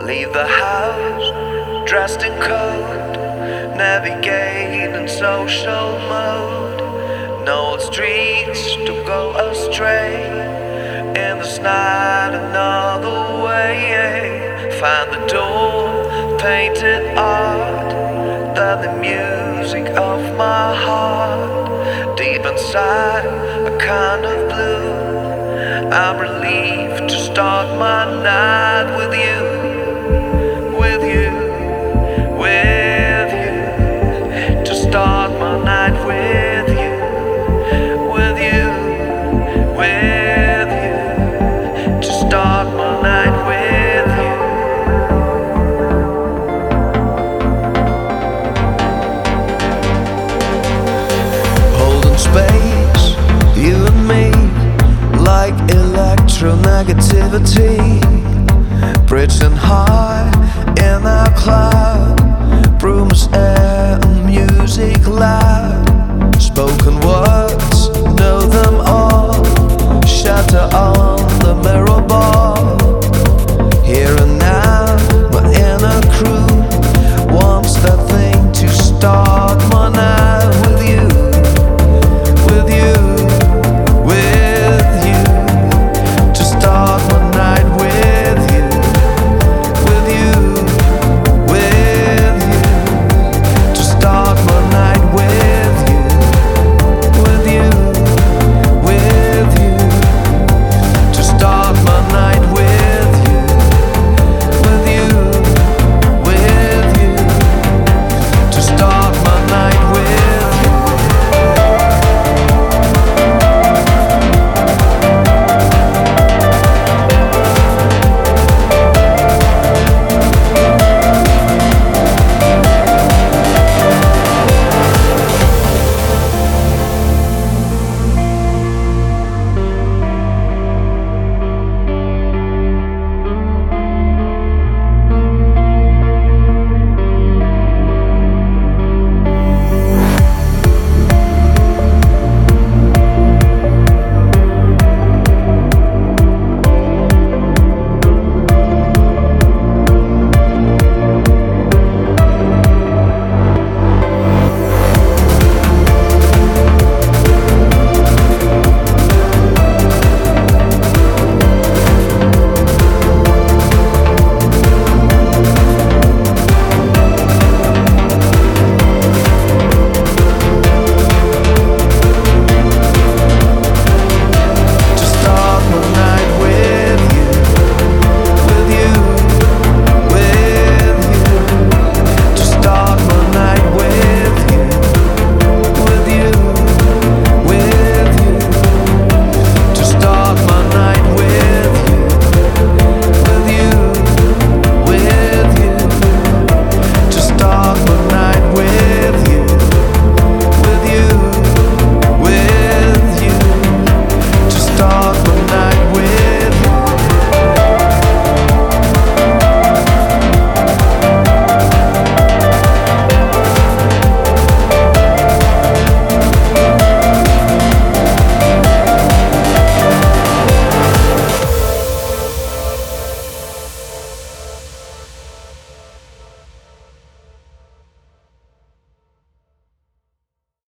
Leave the house, dressed in coat, navigate in social mode. No streets to go astray. In this night, another way. Find the door, painted art, that the music of my heart. Deep inside, a kind of blue. I'm relieved to start my night with you. To start my night with you, to start my night with you. Holding space, you and me, like electronegativity, bridging high in our clouds.